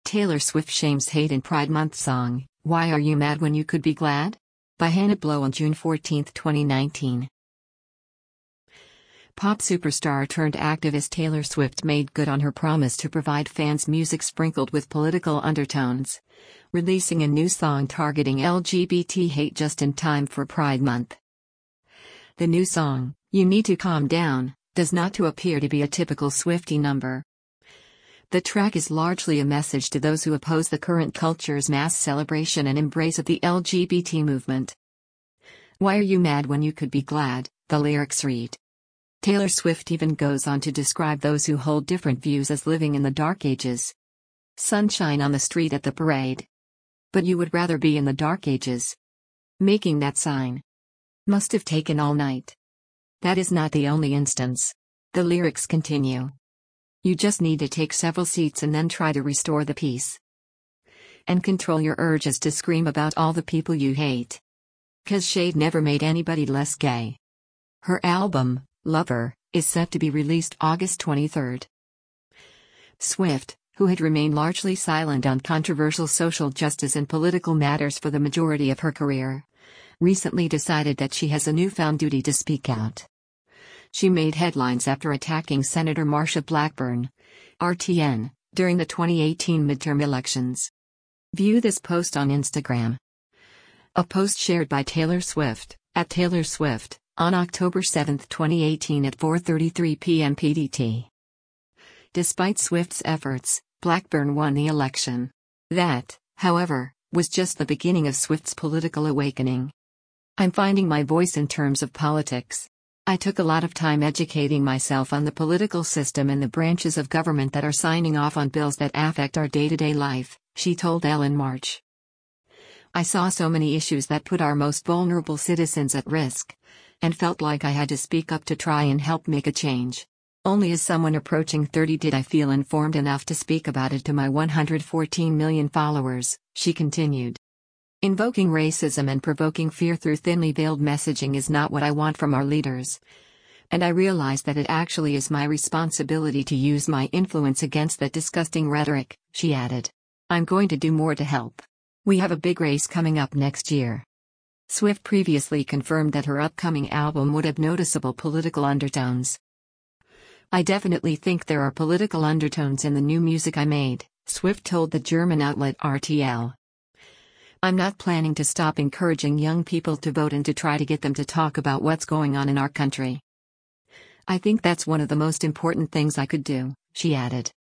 Taylor Swift shames hate in Pride Month song, Why Are You Mad When You Could Be Glad? By Hannah Blow on June 14, 2019. Pop superstar turned activist Taylor Swift made good on her promise to provide fans music sprinkled with political undertones, releasing a new song targeting LGBT hate just in time for Pride Month. The new song, You Need to Calm Down, does not appear to be a typical Swiftie number. The track is largely a message to those who oppose the current culture's mass celebration and embrace of the LGBT movement. Why are you mad when you could be glad? The lyrics read. Taylor Swift even goes on to describe those who hold different views as living in the dark ages. Sunshine on the street at the parade. But you would rather be in the dark ages. Making that sign must have taken all night. That is not the only instance. The lyrics continue. You just need to take several seats and then try to restore the peace. And control your urges to scream about all the people you hate. 'Cause Shade never made anybody less gay. Her album, Lover, is set to be released August 23. Swift, who had remained largely silent on controversial social justice and political matters for the majority of her career, recently decided that she has a newfound duty to speak out. She made headlines after attacking Senator Marsha Blackburn, RTN, during the 2018 midterm elections. View this post on Instagram. A post shared by Taylor Swift, @Taylor Swift, on October 7, 2018 at 4:33 p.m. PDT. Despite Swift's efforts, Blackburn won the election. That, however, was just the beginning of Swift's political awakening. I'm finding my voice in terms of politics. I took a lot of time educating myself on the political system and the branches of government that are signing off on bills that affect our day-to-day life, she told Elle in March. I saw so many issues that put our most vulnerable citizens at risk, and felt like I had to speak up to try and help make a change. Only as someone approaching 30 did I feel informed enough to speak about it to my 114 million followers, she continued. Invoking racism and provoking fear through thinly veiled messaging is not what I want from our leaders. And I realize that it actually is my responsibility to use my influence against that disgusting rhetoric, she added. I'm going to do more to help. We have a big race coming up next year. Swift previously confirmed that her upcoming album would have noticeable political undertones. I definitely think there are political undertones in the new music I made, Swift told the German outlet RTL. I'm not planning to stop encouraging young people to vote and to try to get them to talk about what's going on in our country. I think that's one of the most important things I could do, she added.